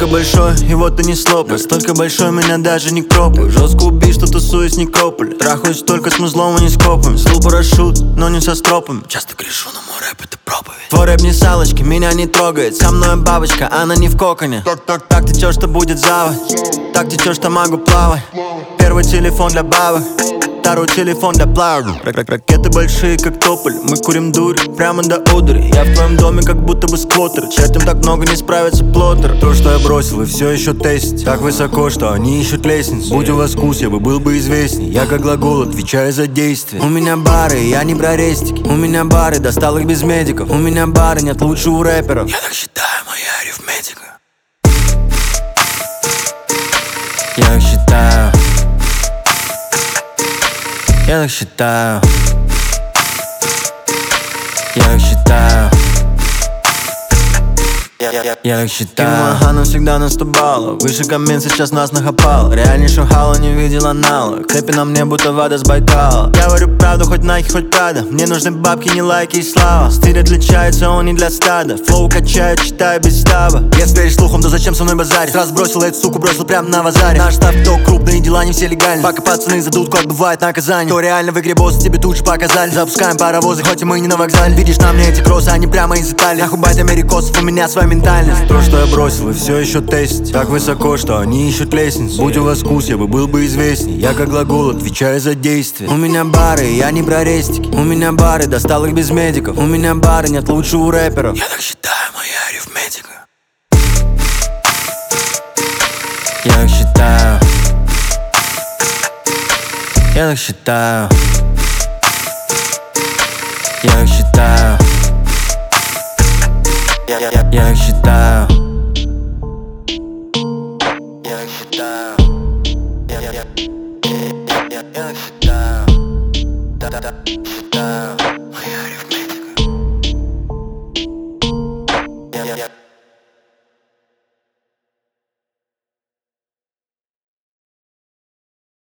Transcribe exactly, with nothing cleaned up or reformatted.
большой, и вот ты не слоп. Настолько большой, меня даже не кропают. Жестко убить, что тусуюсь, не крополь. Трахаюсь только с музлом, а не с копами. Слу парашют, но не со стропами. Часто грешу, но мой рэп это проповедь. Твой рэп не салочки, меня не трогает. Со мной бабочка, она не в коконе. Так, так, так течешь, что будет заводь. Так течешь, что могу плавать. Первый телефон для бабок, второй телефон для плавок. Ракеты большие, как тополь. Мы курим дурь, прямо до одури. Я в твоем доме, как будто бы сквотер. Чертям так много, не справится плоттер. То, что я бросил, и все еще тестить. Так высоко, что они ищут лестницу. Будь у вас вкус, я бы был бы известней. Я как глагол, отвечаю за действие. У меня бары, я не про рестики. У меня бары, достал их без медиков. У меня бары, нет лучше у рэперов. Я так считаю, моя арифметика. Я так считаю. Я так считаю. Я так считаю. Я так считаю. Ага, всегда на сто баллов. Выше камин сейчас нас нахапал. Реальнейшего хала не видел аналог. Цепи на мне будто вода с Байкала. Я говорю правду, хоть Nike, хоть Prada. Мне нужны бабки, не лайки и слава. Стиль отличается, он не для стада. Флоу качает, читаю без стаба. Если веришь слухам, то зачем со мной базарить? Сразу бросил эту суку, бросил прямо на базаре. Наш штаб то крупные дела, не все легальны. Пока пацаны за дудку отбывают наказание. Кто реально в игре босс, тебе тут же показали. Запускаем паровозы, хоть и мы не на вокзале. Видишь на мне эти кроссы, они прямо из Италии. Нахуй бать америкосов, у меня своя ментальность. То, что я бросил, и все еще тестить. Так высоко, что они ищут лестницу. Будь у вас вкус, я бы был бы известней. Я как глагол, отвечаю за действие. У меня бары, я не про рестики. У меня бары, достал их без медиков. У меня бары, нет лучше у рэперов. Я так считаю, моя арифметика. Я так считаю. Я так считаю. Я так считаю. Я, я, я, я так считаю. Я так считаю. Я, я, я, я, я, я так считаю. Да, да, да, считаю.